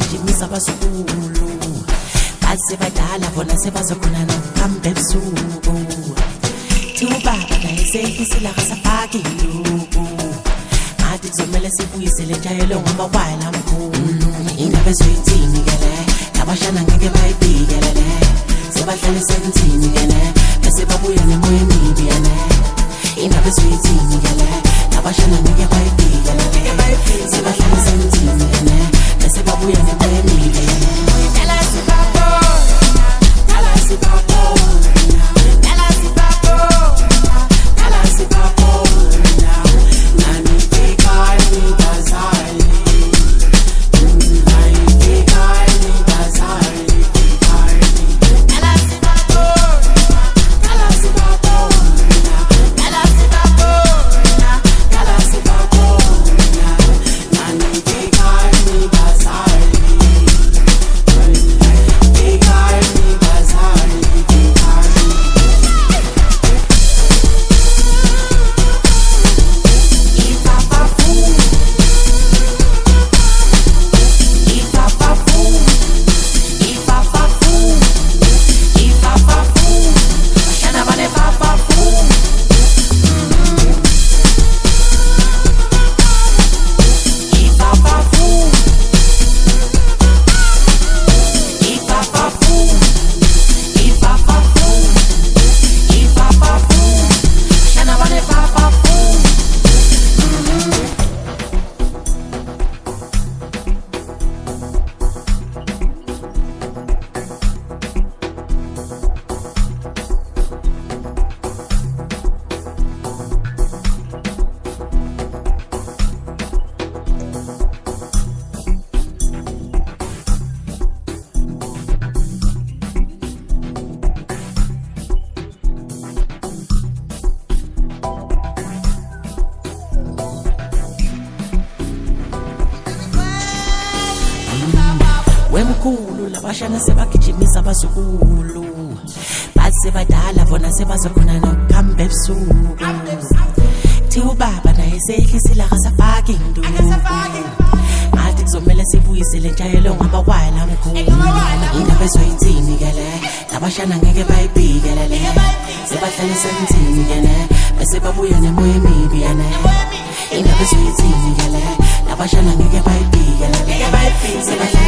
sebagijimisa abazukulu bathi sebadala bona sebazokhona nokuhamba ebusuku thi ubaba naye seyifisile akasafaki induku ngathi kuzomele sibuyisele njayelo ngoba kwayela mkhulu indaba ezoyithini-ke le labashana ngeke bayibhikele le sebahlala esenzini-ke ne bese babuye nemoya emibi yane indaba ezoyithini-ke le labashana ngeke bayibhikele le sebahlala esenzini-ke ne bese babuye nemoya emibi yane wemkhulu labashana sebagijimisa abazukulu bathi sebadala bona sebazokhona nokuhamba ebusuku thi ubaba naye seyihlisile akasafaki induku ngathi kuzomele sibuyisele njayelo ngoba kwayela mkhulu indaba ezoyithini-ke le labashana ngeke bayibhikele le sebahlala esenzini-ke ne bese babuye nemoya emibi yane indaba ezoyithini-ke le labashana ngeke bayibhikele le